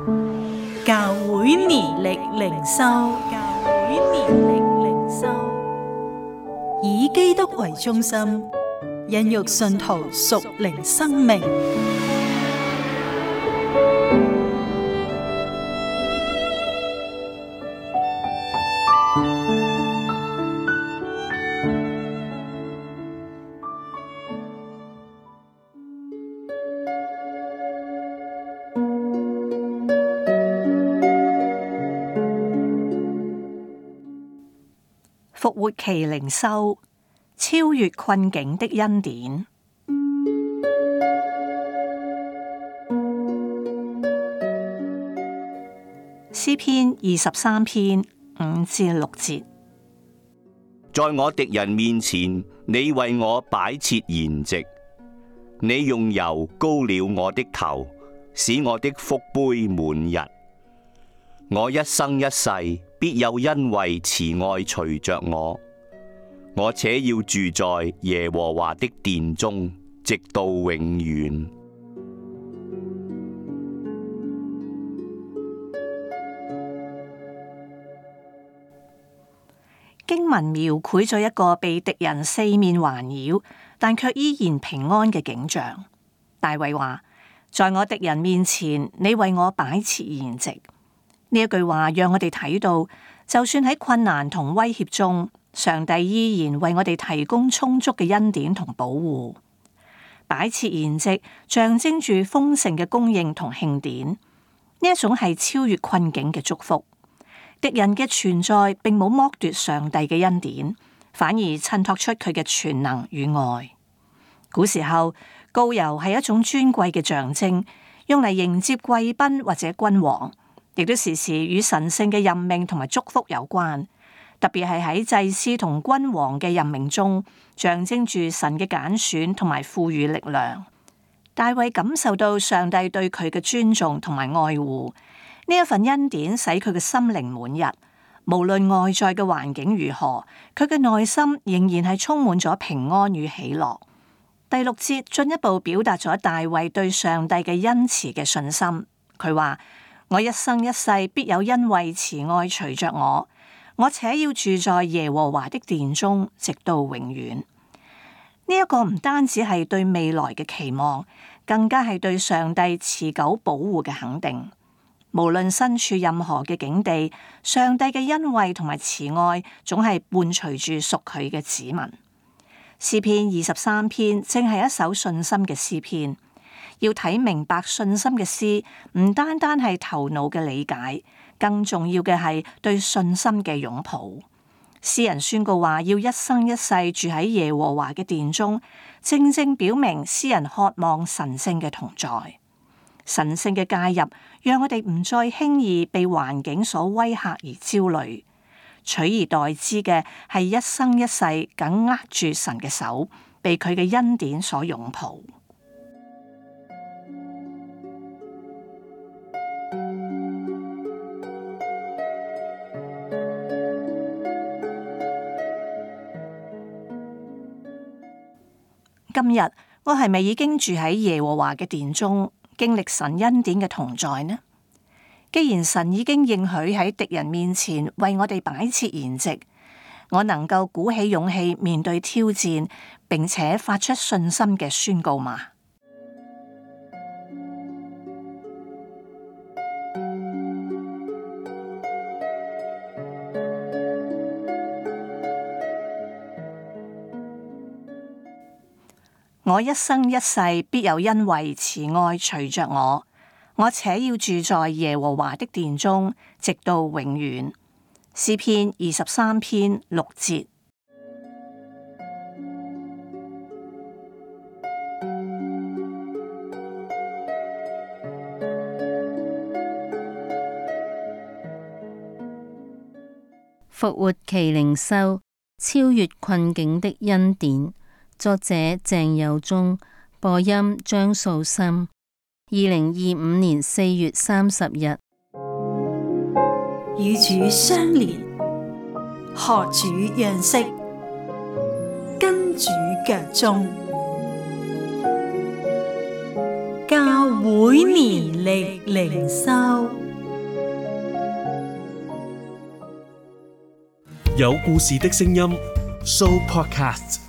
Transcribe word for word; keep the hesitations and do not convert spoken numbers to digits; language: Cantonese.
教會年曆靈修，教會年曆靈修，以基督為中心，孕育信徒屬靈生命。 復活期靈修，超越困境的恩典。詩篇二十三篇五至六節。 在我敵人面前，你為我擺設筵席，你用油膏了我的頭，使我的福杯滿溢。我一生一世必有恩惠慈愛隨着我，我且要住在耶和華的殿中，直到永遠。 經文描繪咗一個被敵人四面環繞，但卻依然平安嘅景象。大衛話：在我敵人面前，你為我擺設筵席。呢一句話讓我哋睇到，就算喺困難同威脅中，上帝依然為我哋提供充足嘅恩典同保護。擺設筵席象徵住豐盛嘅供應同慶典，呢一種係超越困境嘅祝福。敵人嘅存在並冇剝奪上帝嘅恩典，反而襯托出佢嘅全能與愛。古時候，膏油係一種尊貴嘅象徵，用嚟迎接貴賓或者君王。亦都時時與神聖嘅任命同埋祝福有關，特別係喺祭司同君王嘅任命中，象徵住神嘅揀選同埋賦予力量。大衛感受到上帝對佢嘅尊重同埋愛護，呢一份恩典使佢嘅心靈滿溢。無論外在嘅環境如何，佢嘅內心仍然係充滿咗平安與喜樂。第六節進一步表達咗大衛對上帝嘅恩慈嘅信心。佢話：我一生一世必有恩惠慈愛隨着我，我且要住在耶和華的殿中，直到永遠。呢、這、一個唔單止係對未來嘅期望，更加係對上帝持久保護嘅肯定。無論身處任何嘅境地，上帝嘅恩惠同埋慈愛總係伴隨住屬佢嘅子民。詩篇二十三篇正係一首信心嘅詩篇。要睇明白信心嘅詩，唔單單係頭腦嘅理解，更重要嘅係對信心嘅擁抱。詩人宣告話要一生一世住喺耶和華嘅殿中，正正表明詩人渴望神聖嘅同在。神聖嘅介入，讓我哋唔再輕易被環境所威嚇而焦慮，取而代之嘅係一生一世緊握住神嘅手，被佢嘅恩典所擁抱。今日我係咪已經住喺耶和華嘅殿中，經歷神恩典嘅同在呢？既然神已經應許喺敵人面前為我哋擺設筵席，我能夠鼓起勇氣面對挑戰，並且發出信心嘅宣告嗎？我一生一世必有恩惠慈愛隨着我，我且要住在耶和華的殿中，直到永遠。詩篇二十三篇六節。 復活期靈修，超越困境的恩典。作者鄭友忠，播音張素心。二零二五年四月三十日， 與主相連，學主樣式，跟主腳蹤，教會年曆靈修。 有故事的聲音 Show Podcast。